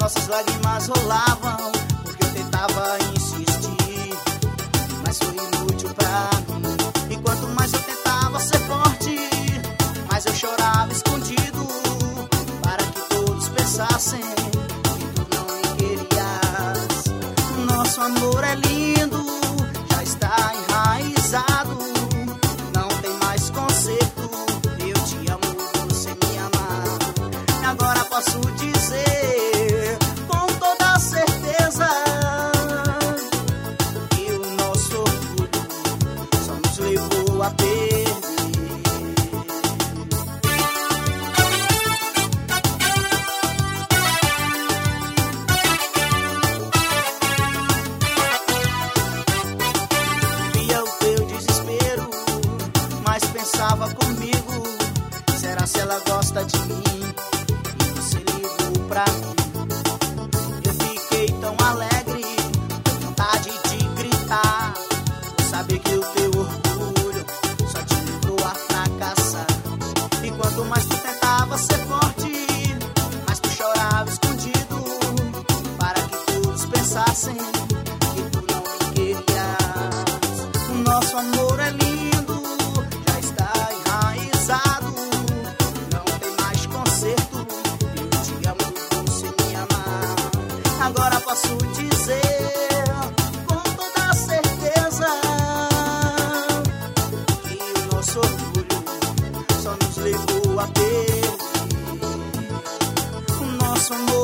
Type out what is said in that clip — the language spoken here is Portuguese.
nossas lágrimas rolavam, porque eu tentava insistir, mas foi inútil pra mim. E quanto mais eu tentava ser forte, mais eu chorava escondido, para que todos pensassem que tu não me querias. Nosso amor é lindo, já está enraizado, não tem mais conserto. Eu te amo, você me ama. E agora posso dizer com toda certeza que o nosso orgulho só nos levou a perder. Via o teu desespero, mas pensava comigo, será se ela gosta de mim? E você ligou pra mim. Eu fiquei tão alegre, com vontade de gritar, por saber que o teu orgulho só te levou a fracassar. E quanto mais tu tentava ser forte, mais tu chorava escondido, para que todos pensassem que tu não me querias. O nosso amor é lindo, já está enraizado, não tem mais conserto. Eu te amo, você me ama. Agora posso dizer com toda certeza que o nosso orgulho só nos levou a perder. O nosso amor